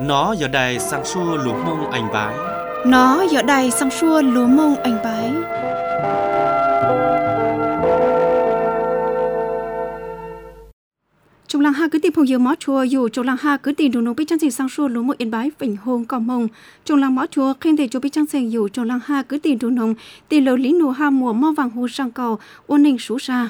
Nó giờ đài sang xua lúa mông anh bái. Nó giờ đài sang xua lúa mông anh bái. Trong làng ha cứ tìm phong yêu mó chùa dù trong làng ha cứ tìm đồ nông biết trang trình sang xua lúa mông anh bái vịnh hôn cò mông. Trong làng mó chùa khen thầy cho biết trang trình dù trong làng ha cứ tìm đồ nông tìm lầu lý nụ ha mùa mò vàng hồ sang cầu ôn ninh sú ra.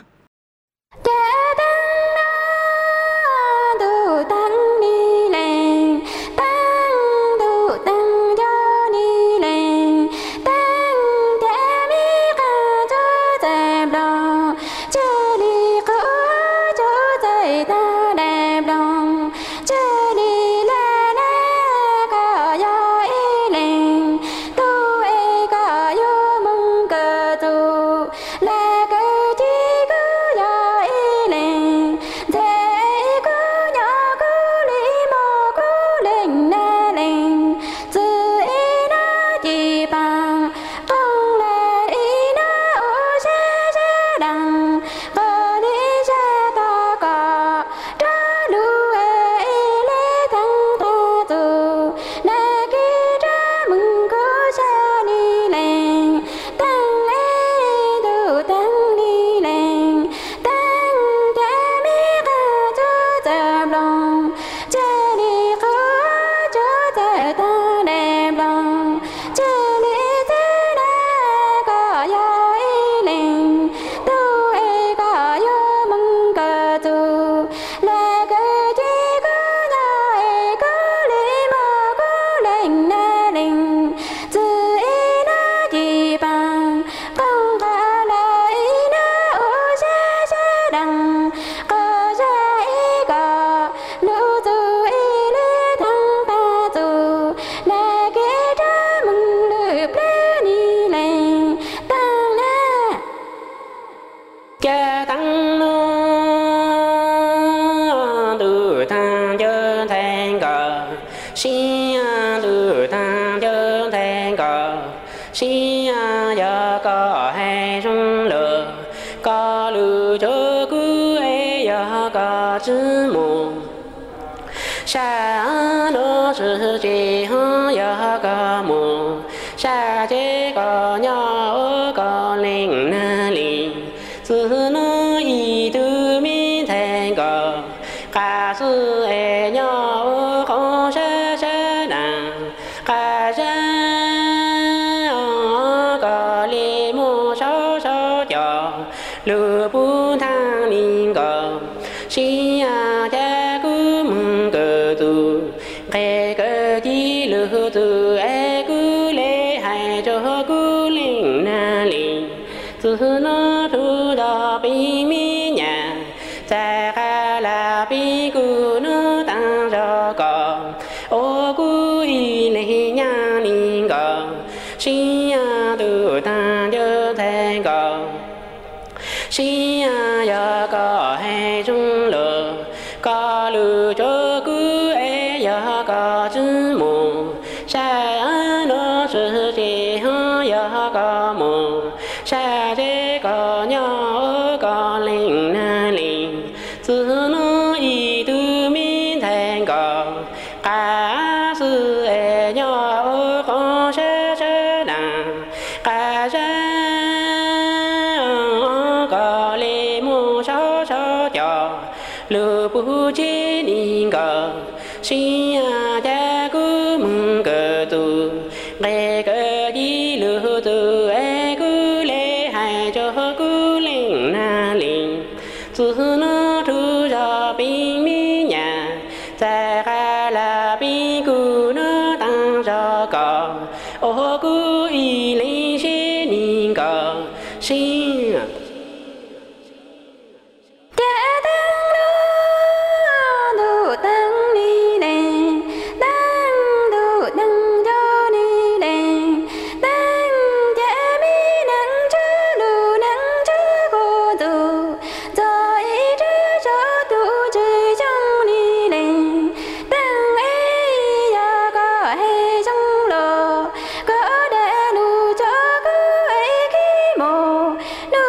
No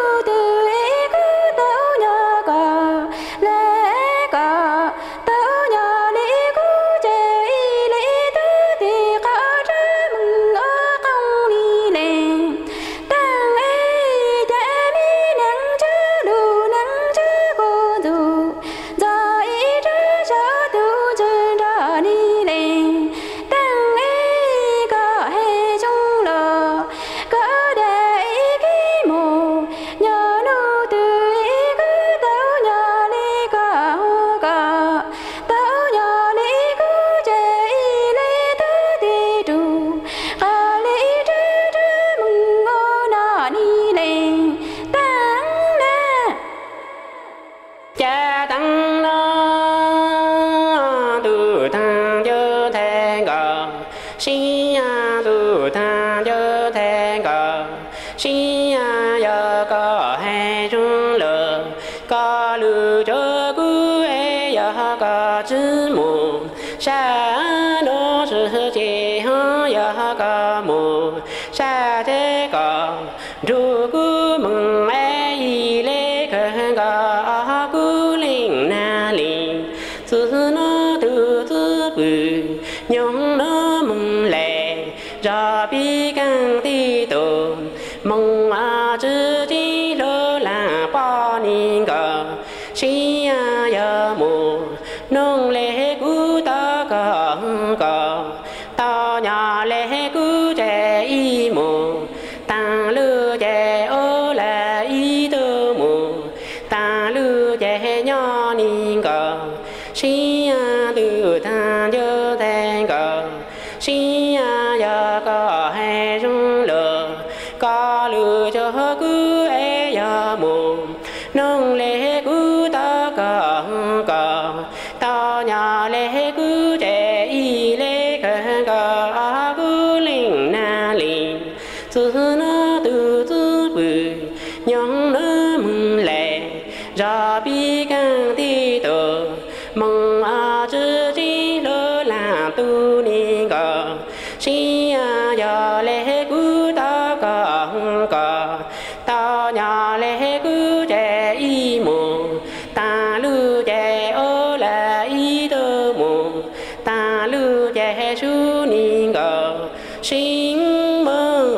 giờ có hai trung lờ có lư cho cú e giờ có chữ mù sa nó sự chỉ ho giờ có mù sa thế có ru cú mừng e lê khờ có cú linh na linh sự nó từ từ bự nhung nó mừng lệ ra bi căng ti tổ mong à chữ chi lơ là bao niên cờ si à ya mù nông lệ cú ta cờ ta nhà lệ cú trẻ y mù ta lư trẻ ô là y tơ mù ta lư trẻ nhỏ niên cờ si à từ ta nhớ thành cờ si à ya có hai trung lờ có lư cho cứ e ya mù nông lệ cứ ta cờ ta nhà lệ cứ trẻ y lệ cờ cứ linh na linh sự nó từ từ bự nhung nó mừng lệ ra bi căng ti tờ mong à chữ chi lơ là tu ni cờ si à ya lệ cứ ta cờ ta nhà lệ cứ trẻ y mù ta lư trẻ ô là y tơ mù ta lư trẻ su ni cờ sinh mơ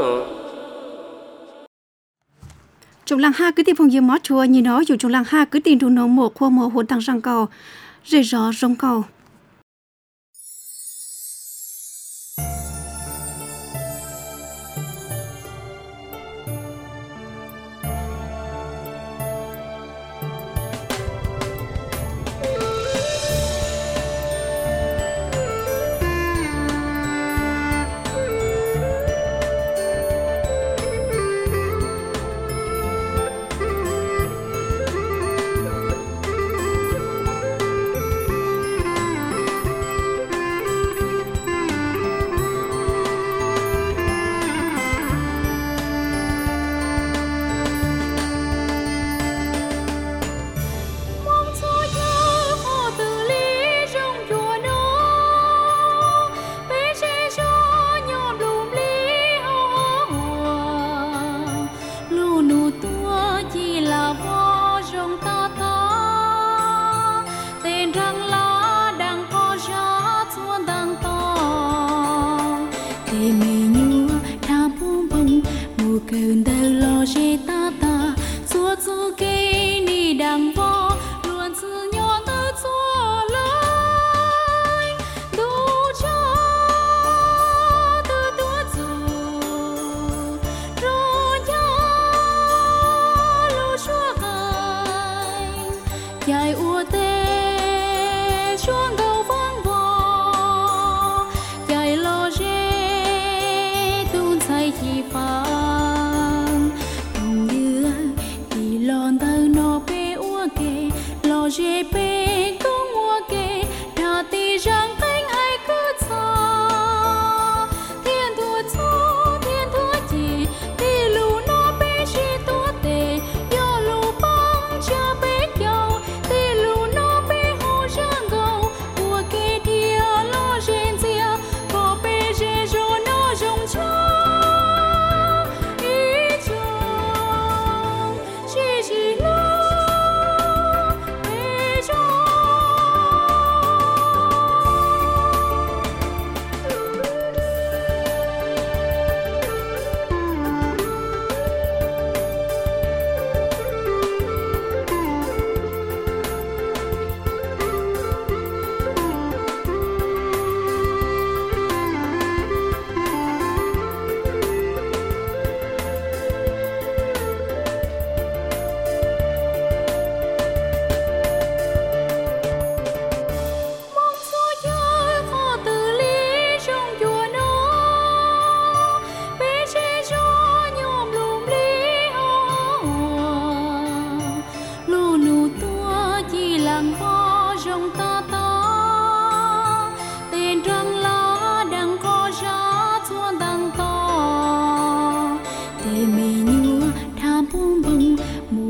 Trong làng ha cứ tìm phòng dương mót chùa như nó dù trong làng ha cứ tìm đủ nấu một khô mồ hồn tăng răng cầu rơi gió rong cầu.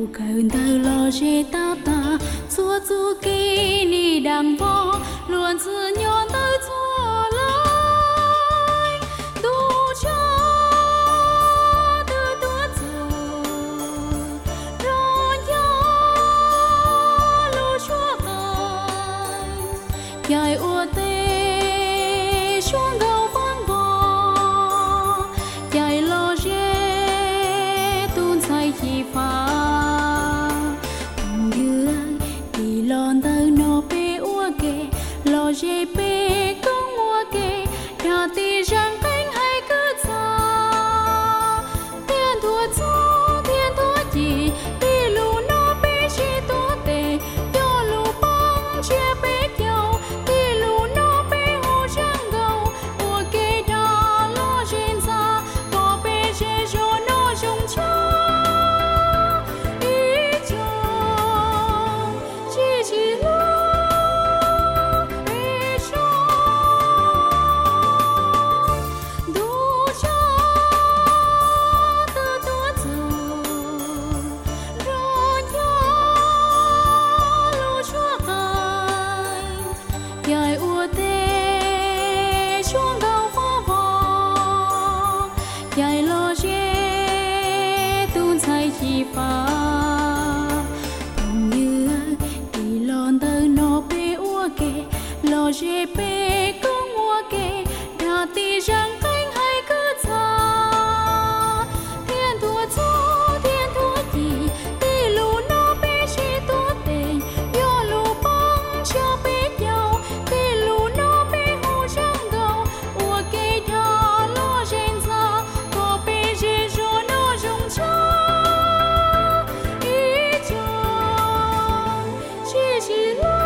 cơn tơ lo che ta ta xua xua kỳ ni đằng võ luôn giữ nhon tới xua lại tu cha từ tuốt giờ rồi nhớ lu chúa ai dài ua tê xuống gầu vang vò dài lo che tuôn say chi phá lon tơ no pe ua ke lo je pe công ua ke đa ti răng cánh hay cứ xa thiên thua chi ti lu no pe chi to te yo lu băng chia pe nhau ti lu no pe ho răng gầu ua ke đa lo jen xa to pe je jo no jong cha lo je pe công ua ke đa ti răng cánh hay cứ xa thiên thua chi ti lu no pe chi to te yo lu băng chia pe nhau ti lu no pe ho răng gầu ua ke đa lo jen xa to pe je jo no jong cha i chang chi lo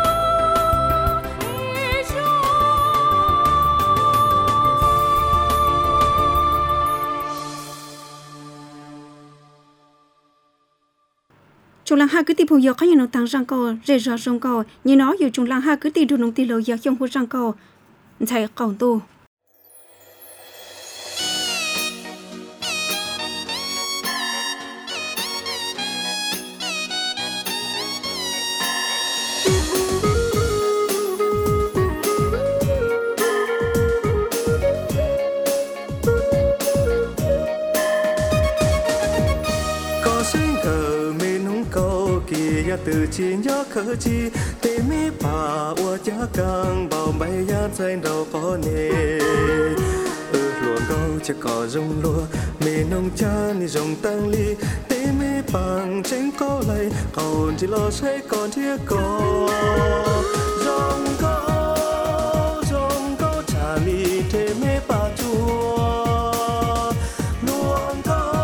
Trung lăng ha cứ tìm hiểu có những nông tăng răng co, rễ rõ rong co, như nóอยู่trung lăng ha cứ tìm đủ nông tì lầu giờ trong hồ răng co, thầy cổng tu. từ chi nhớ khờ chi tê mi bà ua cha càng bao bay ya trên đầu có nề luồng câu cha cỏ rong lúa mì nông cha ni rong tăng ly tê mi bằng trên câu lại còn chỉ lo say còn thiê có rong câu cha ly tê mi bà chua luồng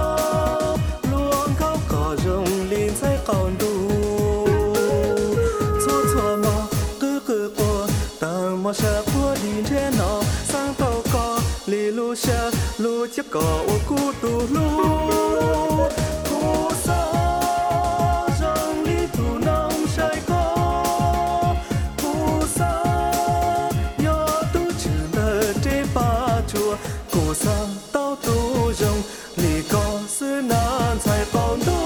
câu cỏ rong linh say còn đủ mà sẽ qua đi thế nào sang tàu có lì lu xe lu chiếc cỏ ô cú tu lu cú sa rong li tu nông say có cú sa yo tu chữ nợ chế ba chùa cú sa tao tu rong lì có sư nan sai còn tu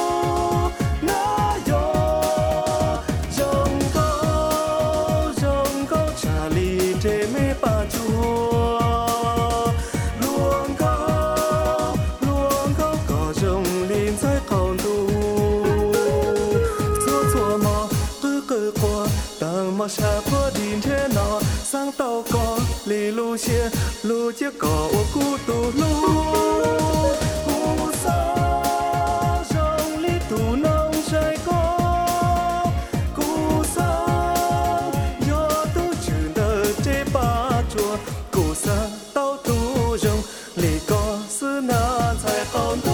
mà xa qua đi thế nào sang tàu có lì lu xe lu chiếc cỏ ô cú tu lu cú sa rong li tu nông say có cú sa yo tu chữ nợ chế ba chùa cú sa tàu tu rong lì có sư na sai còn tu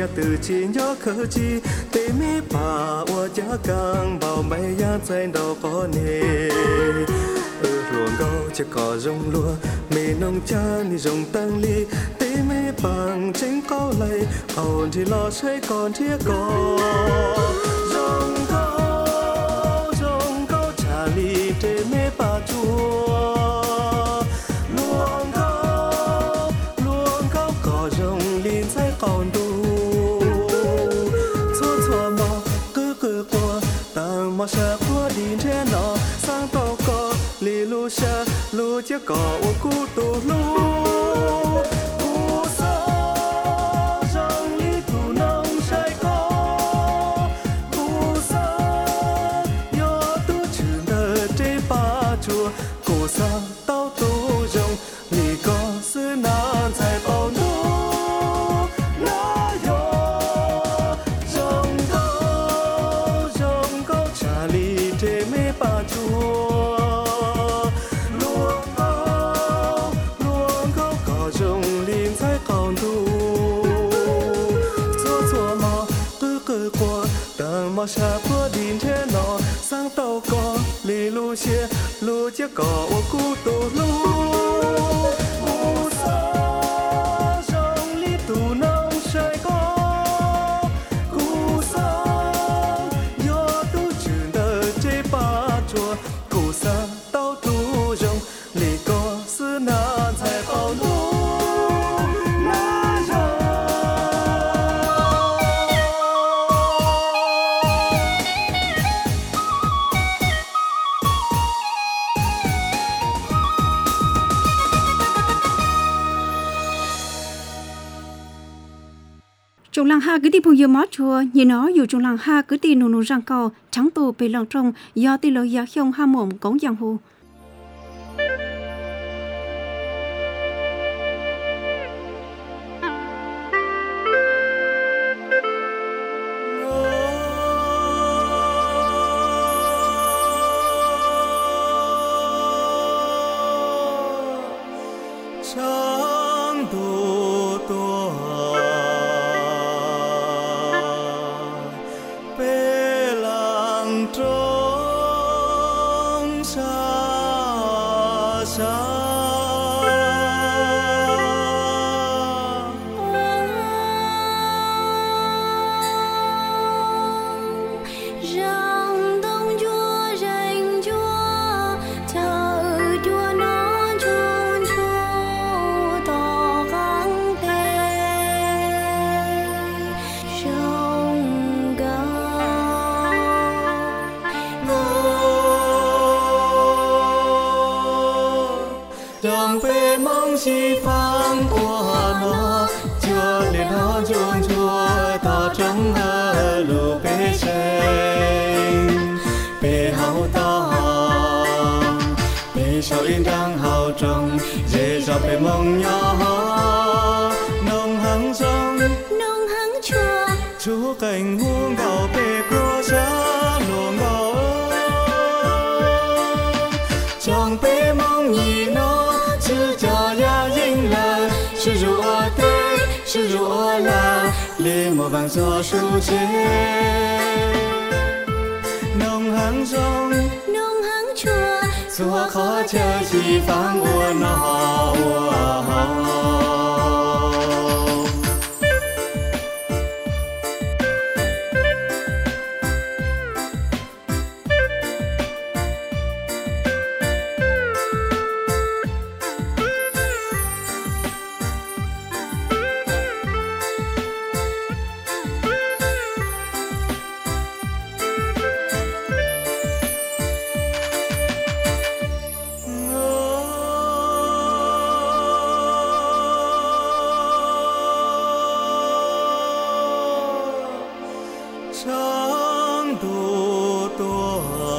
từ chỉ nhớ khờ chi tê mê bà wa cha càng bao mây ya chạy đâu có nề ruộng gạo chỉ có rong lúa mê nông cha ni rong tăng ly tê mê bằng chính cao lầy ổn thì lo say còn thiết có rong gạo cha ly tê mê bà chua luồng gạo có rong linh say còn đủ xóa mò cứ qua tàng mò sa qua đi trên nó sang tàu có lì lu sa lu chiếc cỏ ô cú tù lu cú sa rong lì tù nông say có cú sa yo tu chừng đờ chế ba chùa cú sa tao tu rong lì có sư nan sai bao nu na yo rong gạo cha lì chế mê ba chùa mò sa qua đi trên nó sang tàu có lì lu chia lu chiếc cỏ ô cú tù lu sa rong lì tù nông say có cú sa yo tu chừng đờ chế ba chùa cú sa tàu tu rong lì có sư na sai bao nu Trong làng ha cứ đi phù máu chùa như nó dù trong làng ha cứ đi nụ răng cao trắng tù bị lòng trong do tỷ lệ giá không ha mồm cống giang hồ trắng tù tua trong xa xa răng đông chúa rành chúa thờ chúa nó chun chúa to gắng tê sông gạo trong bể mong chi phang của nó chúa lên nó chun chúa to trong hờ lù bể sen bể hậu to bể sao yên đang hậu trong dễ dọc bể mong nhỏ nông hăng sông nông hăng chúa cảnh huống gạo bể của giá luồng gạo trong bể mong nhìn nó sư cho ya dinh là sư rùa tê sư rùa là lê mùa vàng gió su chế nông hăng sông nông hăng chúa xua khó chờ chỉ phang ua nó trắng tù tua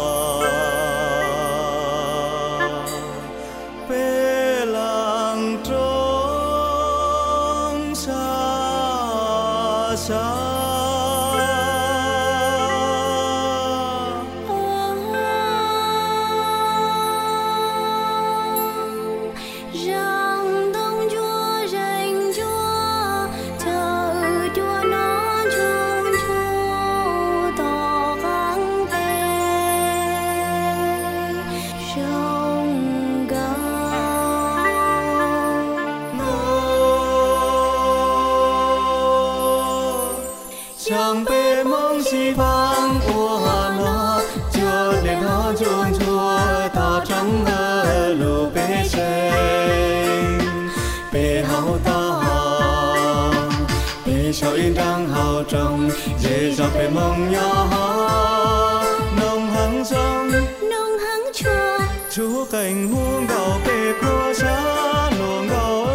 bể làng trong xa xa răng đông chúa rành chúa thờ chúa nó chẳng biết mong gì vang của nó chúa để nó chuông chúa ta trong ngờ lù bê sen bê hậu ta bê sao yên đang hào trong dễ dọc bê mong nhỏ nông hăng sông nông hăng chúa cảnh muôn gạo bê của xa luồng gạo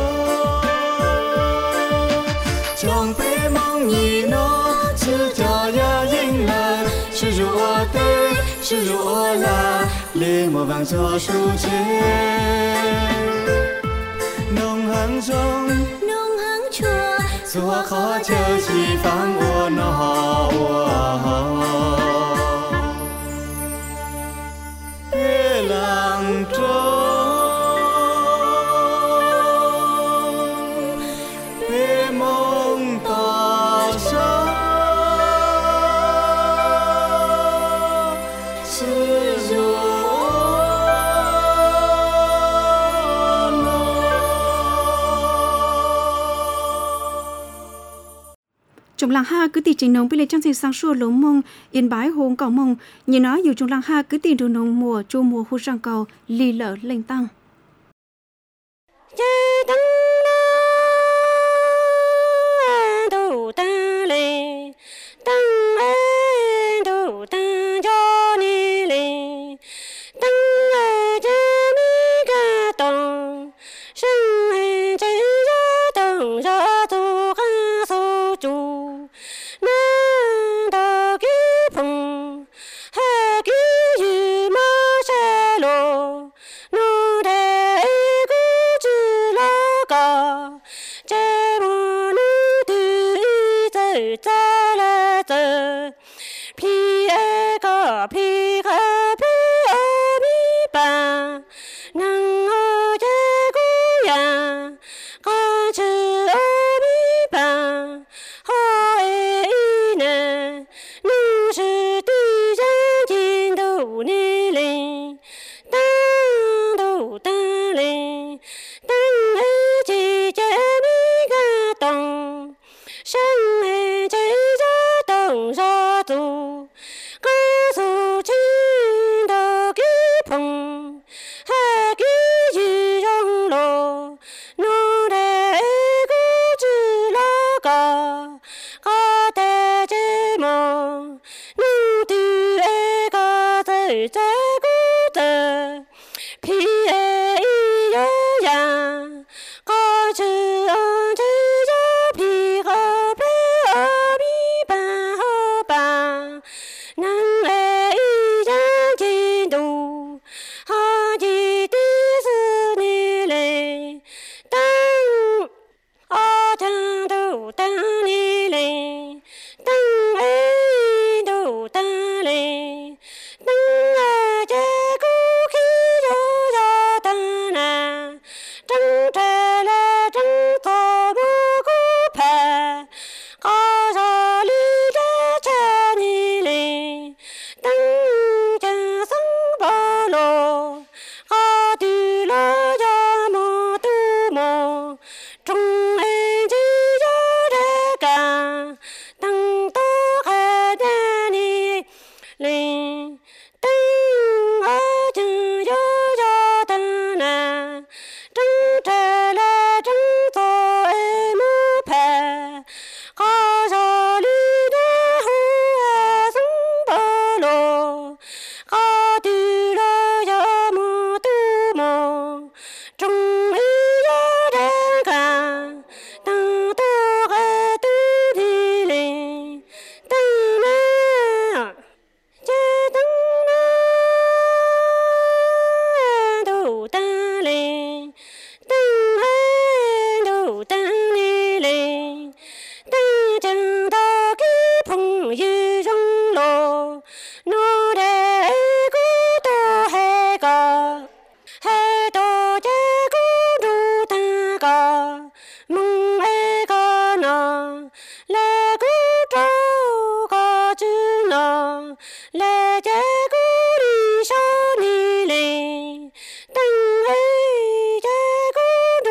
trong bê mong nhìn nó sư cho ya dinh là sư rùa tê sư rùa là lê mùa vàng cho su chế nông hăng sông chúa khó chờ chỉ phán ua nó bê làng trông bê mong tỏ xa sư dùa trong làng ha cứ tì trình nông bị lệ trang trình sang xua lốm mông yên bái hồn cầu mông nhìn nói dù trong làng ha cứ tì đồ nông mùa chu mùa khu sang cầu lì lỡ lên tăng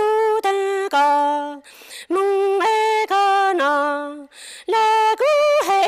mong ai có nó là cú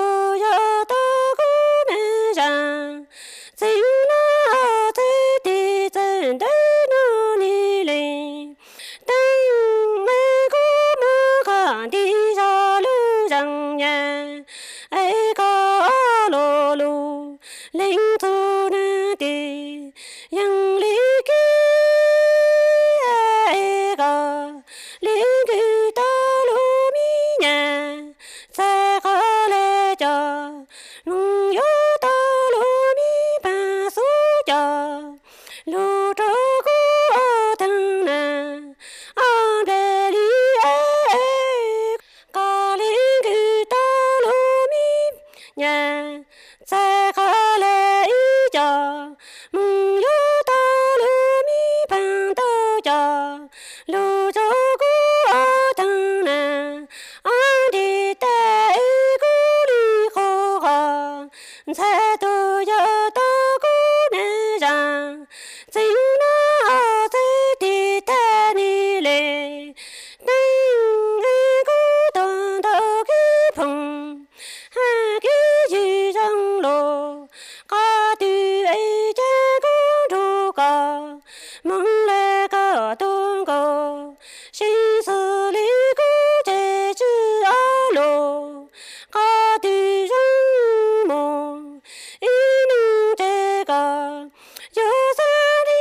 yo to ku ne ran sing na te ti zen de no ni le tang me ku ma kan di sa lu rang yan ai ka lo lu linh thu na ti yang li ki ai ka li ki ta lu mi nya sa ka le cha nung yo ta lu mi pa su cha lu cho ku thang na a de li ai ka li ki ta lu mi nya sa ka le i cha mung yo ta lu mi pan ta cha lu cho ku thang na a di ta i ku li kho ga sa tu yo ta ku ne ran sing na se ti ta ni le ding e ku tong ta ki phong ha ki ji rang lo ka tu e cha ku du ka mong le ka tung ko xin sư lý ku che chư a lo ka tu rang mo i nu te ka yo sa di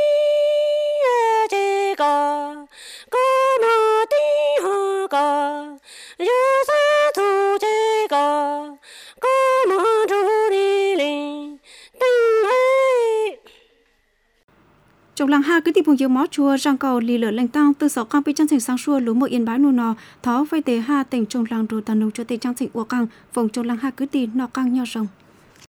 che ka ko ma ti ho ka yo sa tu che ka ko ma du ni linh tinh ai Trong làng ha cứ tìm vùng máu chùa răng cầu lì lợ lành tăng từ 6 cam bị trang trình sang xua lúa một yên bái nô nò thó vay tế ha tỉnh trong làng đồ tàn nông cho tế trang trình ua căng vùng trong làng ha cứ tìm nọ căng nhau rồng.